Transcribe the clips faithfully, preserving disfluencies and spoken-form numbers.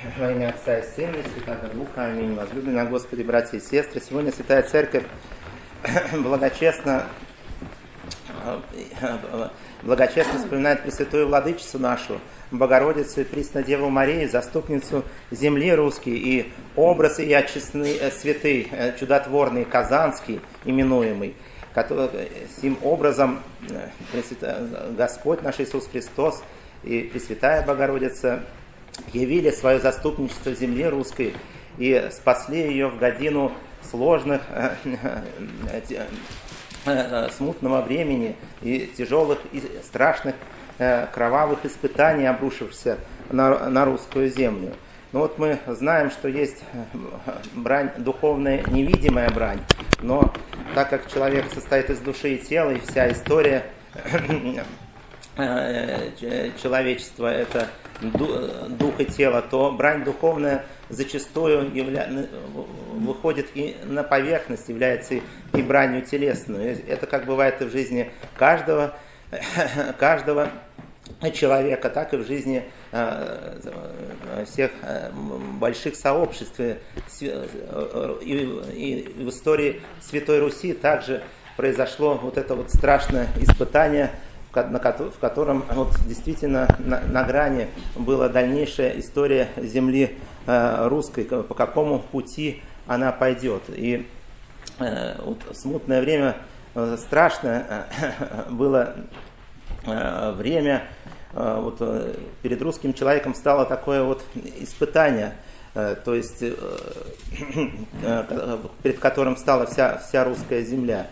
Во имя Отца и Сына и Святого Духа. Аминь. Возлюбленные Господи, братья и сестры, сегодня Святая Церковь благочестно, благочестно вспоминает Пресвятую Владычицу нашу, Богородицу и Преснодеву Марию, заступницу земли русской, и образ ее честный, святый, чудотворный, казанский, именуемый, который, сим образом Господь наш Иисус Христос и Пресвятая Богородица явили свое заступничество в земле русской и спасли ее в годину сложных, смутного времени и тяжелых и страшных кровавых испытаний, обрушившихся на, на русскую землю. Но вот мы знаем, что есть брань духовная, невидимая брань, но так как человек состоит из души и тела, и вся история человечества — это дух и тело, то брань духовная зачастую явля... выходит и на поверхность, является и бранью телесной. Это как бывает и в жизни каждого, каждого человека, так и в жизни всех больших сообществ. И в истории Святой Руси также произошло вот это вот страшное испытание, в котором вот действительно на, на грани была дальнейшая история земли э, русской, по какому пути она пойдет. И э, вот смутное время, э, страшное э, было э, время, э, вот, э, перед русским человеком стало такое вот испытание, э, то есть э, э, перед которым стала вся, вся русская земля.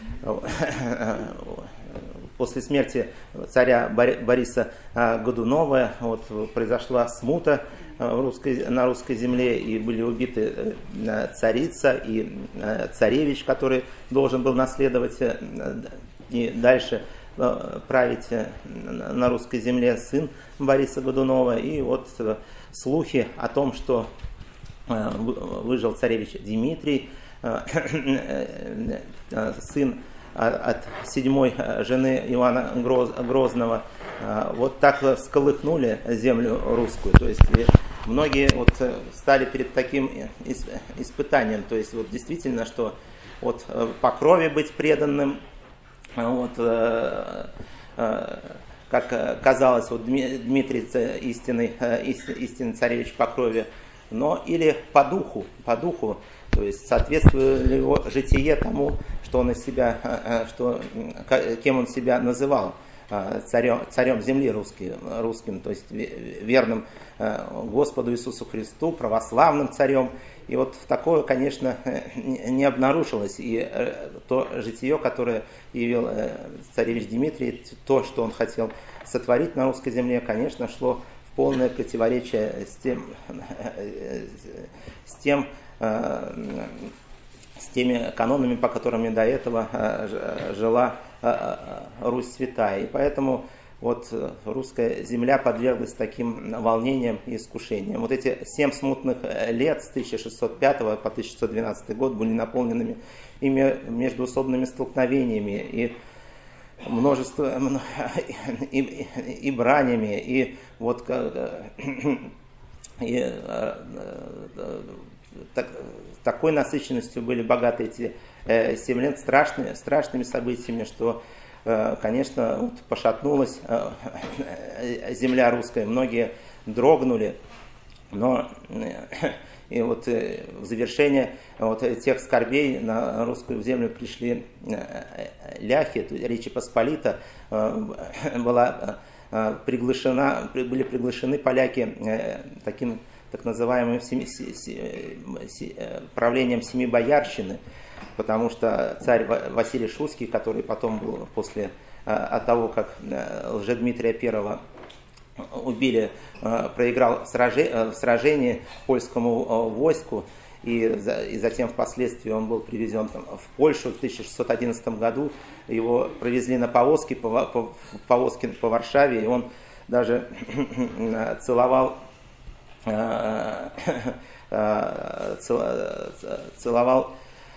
После смерти царя Бориса Годунова вот, произошла смута в русской, на русской земле, и были убиты царица и царевич, который должен был наследовать и дальше править на русской земле, сын Бориса Годунова. И вот слухи о том, что выжил царевич Дмитрий, сын от седьмой жены Ивана Грозного, вот так всколыхнули землю русскую. То есть многие вот стали перед таким испытанием. То есть вот действительно, что вот по крови быть преданным, вот, как казалось, вот Дмитрий истинный, истинный царевич по крови, но или по духу, по духу. То есть соответствует ли его житие тому, что он из себя, что, кем он себя называл, царем, царем земли русской, русским, то есть верным Господу Иисусу Христу, православным царем. И вот такое, конечно, не обнаружилось. И то житие, которое явил царевич Дмитрий, то, что он хотел сотворить на русской земле, конечно, шло в полное противоречие с тем, с тем, с теми канонами, по которым до этого жила Русь святая. И поэтому вот русская земля подверглась таким волнениям и искушениям. Вот эти семь смутных лет с тысяча шестьсот пятого по тысяча шестьсот двенадцатый год были наполненными ими междуусобными столкновениями и множество и, и, и бранями, и вот и, так, такой насыщенностью были богаты эти э, семь лет, страшными, страшными событиями, что, э, конечно, вот пошатнулась э, земля русская, многие дрогнули, но э, и вот э, в завершение вот, тех скорбей на русскую землю пришли э, ляхи, Речи Посполита э, была э, приглашена, были приглашены поляки э, таким так называемым семи, си, си, си, правлением семи боярщины, потому что царь Василий Шуйский, который потом был после от того, как Лжедмитрия Первого убили, проиграл в сражении польскому войску, и, и затем впоследствии он был привезен в Польшу в тысяча шестьсот одиннадцатом году, его провезли на повозке, по, по, повозке по Варшаве, и он даже целовал целовал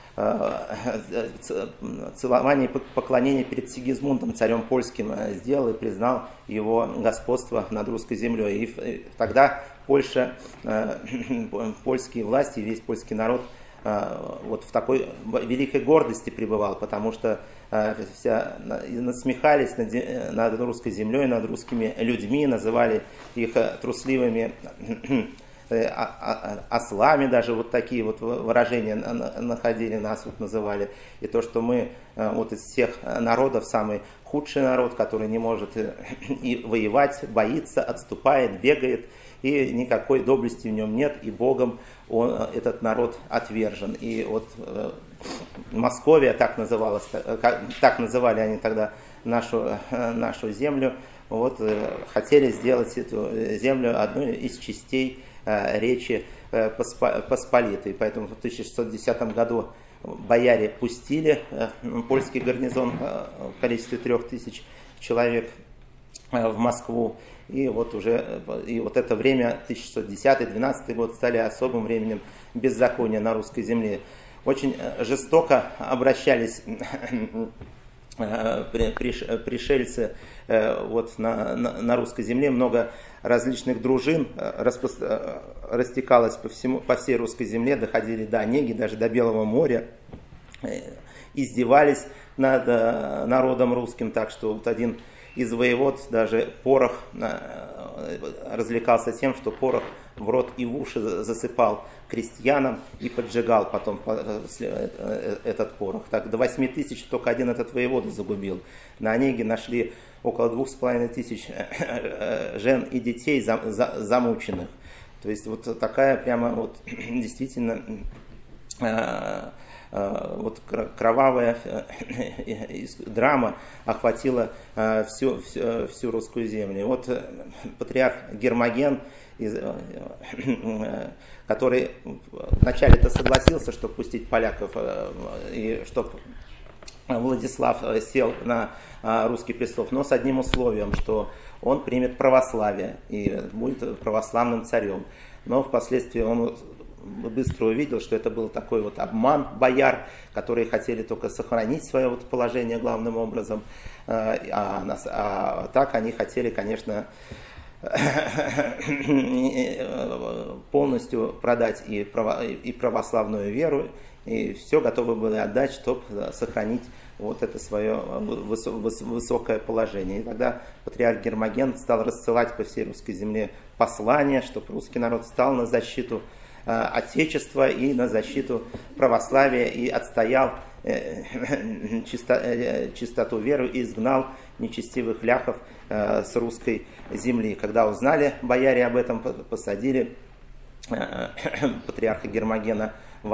целование и поклонение перед Сигизмундом, царем польским, сделал и признал его господство над русской землей. И тогда Польша, польские власти, весь польский народ вот в такой великой гордости пребывал, потому что вся, насмехались над, над русской землей, над русскими людьми, называли их трусливыми ослами, даже вот такие вот выражения находили, нас вот называли. И то, что мы вот из всех народов самый худший народ, который не может и воевать, боится, отступает, бегает, и никакой доблести в нем нет, и Богом он, этот народ отвержен. И вот Московия, так называлась, так называли они тогда нашу, нашу землю, вот, хотели сделать эту землю одной из частей Речи Посполитой. Поэтому в тысяча шестьсот десятом году бояре пустили польский гарнизон в количестве трех тысяч человек в Москву. И вот уже и вот это время, тысяча шестьсот десятый — двенадцатый год, стали особым временем беззакония на русской земле. Очень жестоко обращались пришельцы вот на, на, на русской земле. Много различных дружин распро... растекалось по, всему, по всей русской земле, доходили до Онеги, даже до Белого моря, издевались над народом русским, так что вот один из воевод даже порох развлекался тем, что порох в рот и в уши засыпал крестьянам и поджигал потом этот порох. Так до восьми тысяч только один этот воевода загубил. На Онеге нашли около двух с половиной тысяч жен и детей замученных. То есть вот такая прямо вот действительно вот кровавая драма охватила всю, всю, всю русскую землю. И вот патриарх Гермоген, который вначале-то согласился, чтобы пустить поляков, и чтобы Владислав сел на русский престол, но с одним условием, что он примет православие и будет православным царем. Но впоследствии он быстро увидел, что это был такой вот обман бояр, которые хотели только сохранить свое вот положение главным образом, а, а, а так они хотели, конечно, полностью продать и, право, и православную веру, и все готовы были отдать, чтобы сохранить вот это свое высокое положение. И тогда патриарх Гермоген стал рассылать по всей русской земле послания, чтобы русский народ стал на защиту Отечества и на защиту православия, и отстоял чисто, чистоту веры и изгнал нечестивых ляхов с русской земли. Когда узнали бояре об этом, посадили патриарха Гермогена в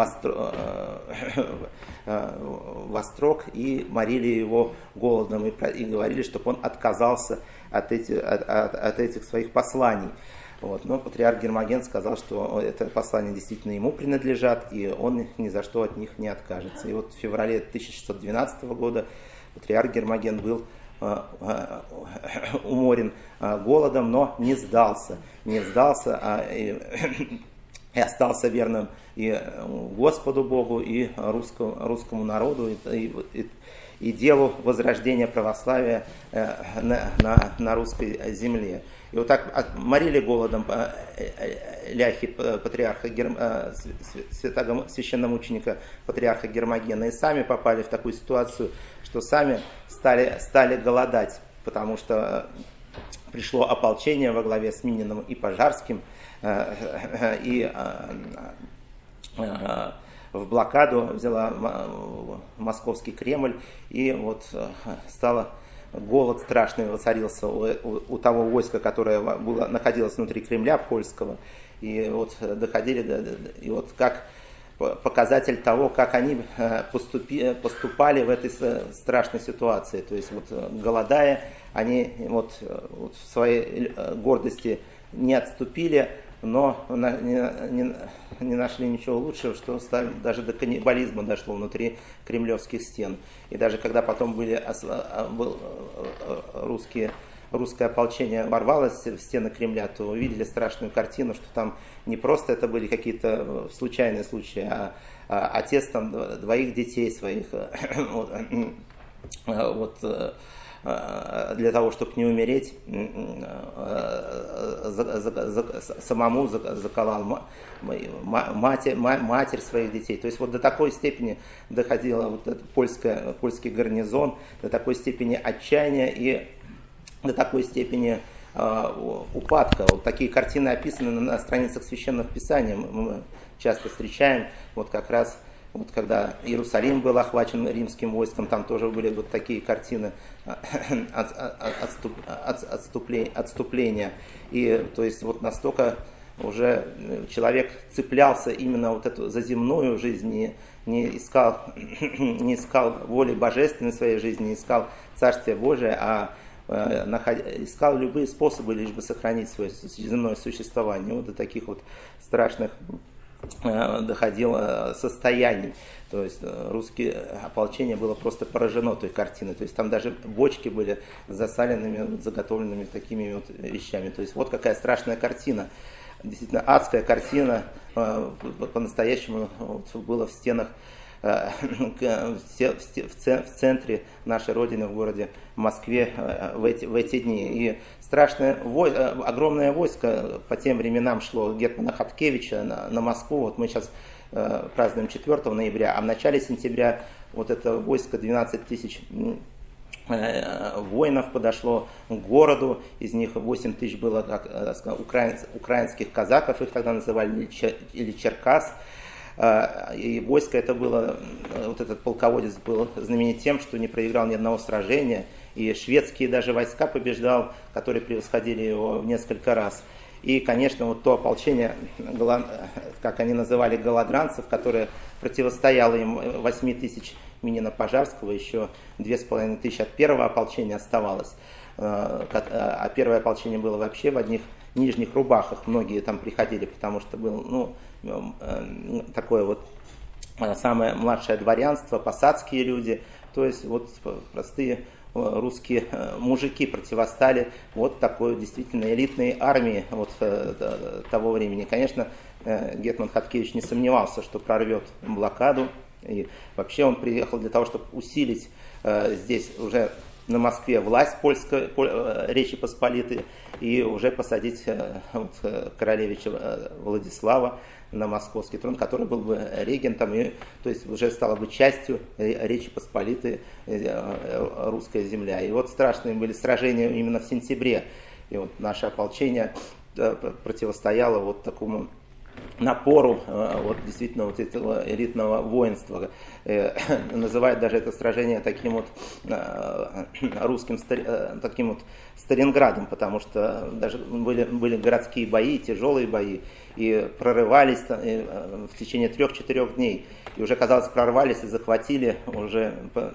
острог и морили его голодом, и говорили, чтобы он отказался от этих, от, от, от этих своих посланий. Вот. Но патриарх Гермоген сказал, что это послание действительно ему принадлежат, и он ни за что от них не откажется. И вот в феврале тысяча шестьсот двенадцатого года патриарх Гермоген был э, э, уморен э, голодом, но не сдался. Не сдался, а и, и остался верным и Господу Богу, и русскому, русскому народу, и, и, и делу возрождения православия э, на, на, на русской земле. И вот так морили голодом ляхи патриарха, святого священномученика патриарха Гермогена, и сами попали в такую ситуацию, что сами стали, стали голодать, потому что пришло ополчение во главе с Мининым и Пожарским, и в блокаду взяла московский Кремль, и вот стало... Голод страшный воцарился у, у, у того войска, которое было, находилось внутри Кремля польского. И вот доходили, и вот как показатель того, как они поступи, поступали в этой страшной ситуации. То есть вот голодая, они вот, вот в своей гордости не отступили, но не, не, не нашли ничего лучшего, что стали, даже до каннибализма дошло внутри кремлевских стен. И даже когда потом были, был, русские, русское ополчение ворвалось в стены Кремля, то увидели страшную картину, что там не просто это были какие-то случайные случаи, а, а отец там двоих детей своих вот, вот, для того, чтобы не умереть, самому заколол матерь, матерь своих детей. То есть вот до такой степени доходила вот этот польская, польский гарнизон, до такой степени отчаяния и до такой степени упадка. Вот такие картины описаны на страницах Священного Писания. Мы часто встречаем, вот как раз вот когда Иерусалим был охвачен римским войском, там тоже были вот такие картины отступ, отступления, отступления. И то есть вот настолько уже человек цеплялся именно вот эту за земную жизнь, не, не, искал, не искал воли божественной в своей жизни, не искал Царствия Божия, а искал любые способы, лишь бы сохранить свое земное существование. Вот до таких вот страшных доходило состояний. То есть русское ополчение было просто поражено той картиной. То есть там даже бочки были засаленными, заготовленными такими вот вещами. То есть вот какая страшная картина. Действительно адская картина по-настоящему вот было в стенах, в центре нашей Родины, в городе Москве в эти, в эти дни. И страшное, огромное войско по тем временам шло гетмана Хаткевича на, на Москву. Вот мы сейчас празднуем четвёртого ноября, а в начале сентября вот это войско двенадцать тысяч воинов подошло к городу, из них восемь тысяч было как сказать, украин, украинских казаков, их тогда называли, или черкас. И войско это было, вот этот полководец был знаменит тем, что не проиграл ни одного сражения, и шведские даже войска побеждал, которые превосходили его в несколько раз. И, конечно, вот то ополчение, как они называли, голодранцев, которое противостояло им восемь тысяч Минина Пожарского, еще две с половиной тысячи от первого ополчения оставалось. А первое ополчение было вообще в одних нижних рубахах, многие там приходили, потому что было ну, такое вот самое младшее дворянство, посадские люди, то есть вот простые русские мужики противостали вот такой действительно элитной армии вот того времени. Конечно, гетман Хаткевич не сомневался, что прорвет блокаду, и вообще он приехал для того, чтобы усилить здесь уже на Москве власть польской, Речи Посполитой и уже посадить вот, королевича Владислава на московский трон, который был бы регентом, и, то есть уже стала бы частью Речи Посполитой русская земля. И вот страшные были сражения именно в сентябре. И вот наше ополчение противостояло вот такому напору вот, действительно вот этого элитного воинства. Называют даже это сражение таким вот русским таким вот Сталинградом, потому что даже были, были городские бои, тяжелые бои, и прорывались в течение трех-четырех дней. И уже, казалось, прорвались и захватили, уже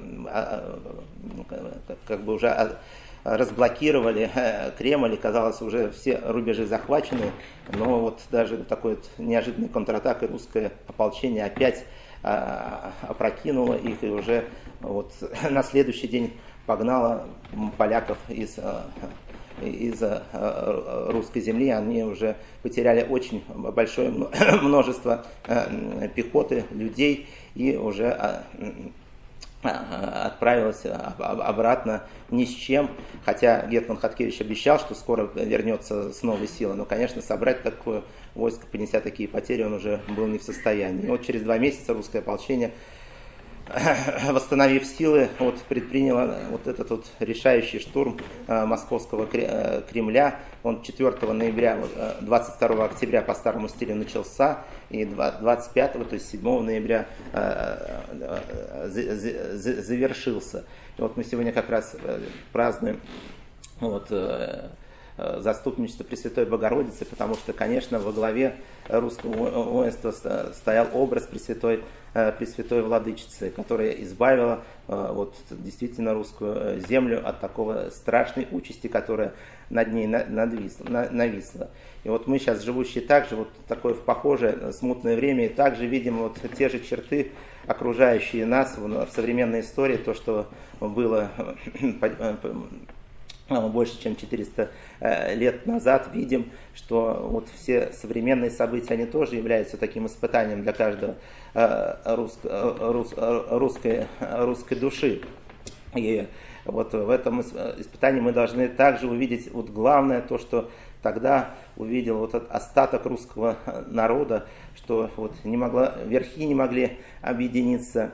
как бы уже разблокировали Кремль, и, казалось, уже все рубежи захвачены, но вот даже такой вот неожиданной контратакой русское ополчение опять опрокинуло их, и уже вот на следующий день погнало поляков из, из русской земли. Они уже потеряли очень большое множество пехоты, людей, и уже отправилась обратно ни с чем, хотя гетман Хаткевич обещал, что скоро вернется с новой силой, но, конечно, собрать такое войско, понеся такие потери, он уже был не в состоянии. И вот через два месяца русское ополчение, восстановив силы, вот, предприняло вот этот вот решающий штурм московского Кремля. Он четвёртого ноября, двадцать второго октября по старому стилю начался, и двадцать пятого, то есть седьмого ноября завершился. И вот мы сегодня как раз празднуем вот, заступничество Пресвятой Богородицы, потому что, конечно, во главе русского воинства стоял образ Пресвятой, Пресвятой Владычицы, которая избавила вот, действительно русскую землю от такого страшной участи, которая над ней нависла. И вот мы сейчас, живущие также, вот такое в похожее смутное время, и также видим вот те же черты, окружающие нас в современной истории, то, что было больше, чем четыреста лет назад, видим, что вот все современные события, они тоже являются таким испытанием для каждого рус, рус, русской, русской души. И вот в этом испытании мы должны также увидеть вот главное то, что тогда увидел вот этот остаток русского народа, что вот не могла, верхи не могли объединиться.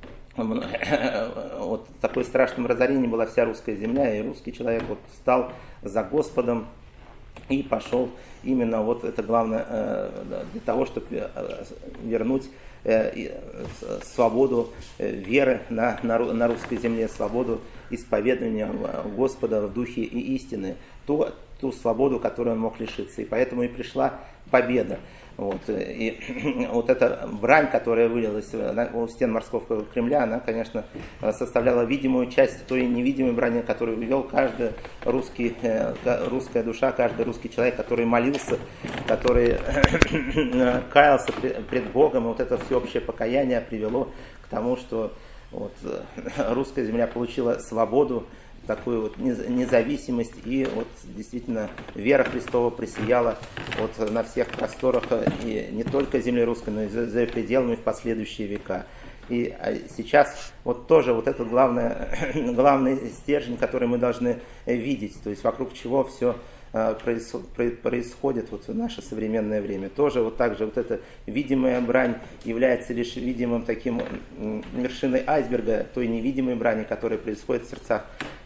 Вот в такое страшном разорении была вся русская земля, и русский человек вот стал за Господом и пошел именно вот это главное для того, чтобы вернуть свободу веры на, на, на русской земле, свободу исповедания Господа в духе и истины, ту, ту свободу, которую он мог лишиться. И поэтому и пришла победа. Вот. И вот эта брань, которая вылилась у стен Московского Кремля, она, конечно, составляла видимую часть той невидимой брани, которую вел каждый русский, русская душа, каждый русский человек, который молился, который каялся пред Богом. И вот это всеобщее покаяние привело к тому, что вот русская земля получила свободу, такую вот независимость, и вот действительно вера Христова пресияла вот на всех просторах, и не только земли русской, но и за, за пределами в последующие века. И сейчас вот тоже вот этот главный, главный стержень, который мы должны видеть, то есть вокруг чего все происходит вот в наше современное время. Тоже вот так же вот эта видимая брань является лишь видимым таким вершиной айсберга той невидимой брани, которая происходит в сердцах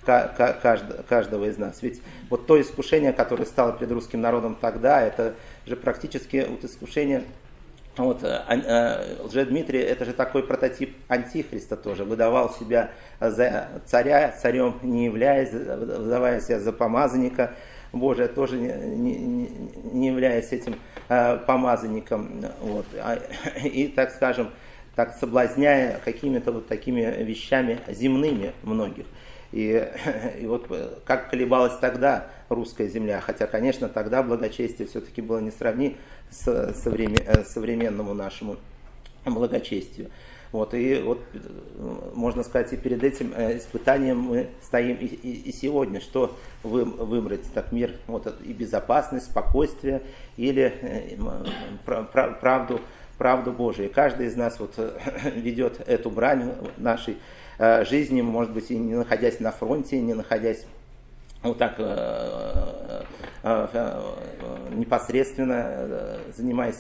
каждого из нас. Ведь вот то искушение, которое стало перед русским народом тогда, это же практически вот искушение. Вот, Лжедмитрий, это же такой прототип антихриста тоже, выдавал себя за царя, царем не являясь, выдавая себя за помазанника Божия, тоже не, не, не являясь этим э, помазанником. Вот. И, так скажем, так соблазняя какими-то вот такими вещами земными многих. И, и вот как колебалась тогда русская земля, хотя, конечно, тогда благочестие все-таки было не сравни с современ, современному нашему благочестию. Вот, и вот, можно сказать, и перед этим испытанием мы стоим и, и, и сегодня, что вы, выбрать, так мир, вот, и безопасность, спокойствие или правду, правду Божию. И каждый из нас вот ведет эту брань нашей жизни, может быть, и не находясь на фронте, не находясь вот так непосредственно, занимаясь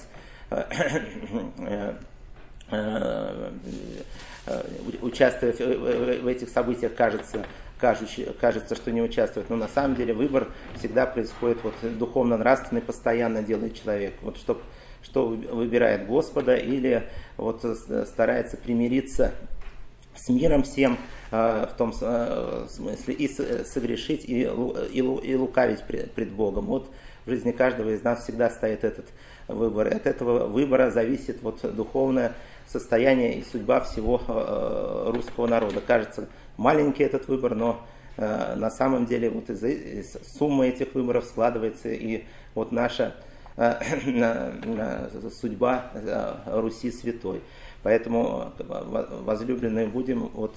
участвовать в этих событиях, кажется, кажется, что не участвует. Но на самом деле выбор всегда происходит вот духовно-нравственный, постоянно делает человек. Вот что, что выбирает Господа или вот старается примириться с миром всем, в том смысле и согрешить, и, и, и лукавить пред Богом. Вот в жизни каждого из нас всегда стоит этот выбор. От этого выбора зависит вот духовное состояние и судьба всего русского народа. Кажется, маленький этот выбор, но на самом деле вот из, из суммы этих выборов складывается и вот наша судьба Руси святой. Поэтому, возлюбленные, будем вот,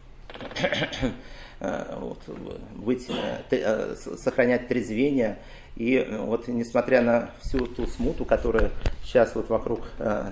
вот, быть, сохранять трезвение. И вот несмотря на всю ту смуту, которая сейчас вот вокруг,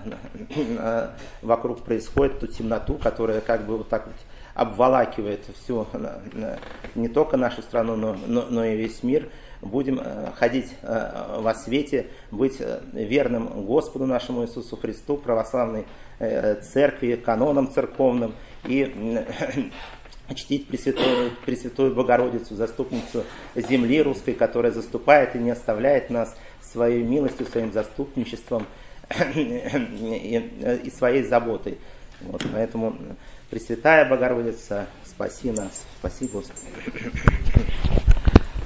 вокруг происходит, ту темноту, которая как бы вот так вот обволакивает всю, не только нашу страну, но, но, но и весь мир, будем ходить во свете, быть верным Господу нашему Иисусу Христу, православной церкви, канонам церковным и чтить Пресвятую, Пресвятую Богородицу, заступницу земли русской, которая заступает и не оставляет нас своей милостью, своим заступничеством и, и своей заботой. Вот, поэтому Пресвятая Богородица, спаси нас, спаси Господи.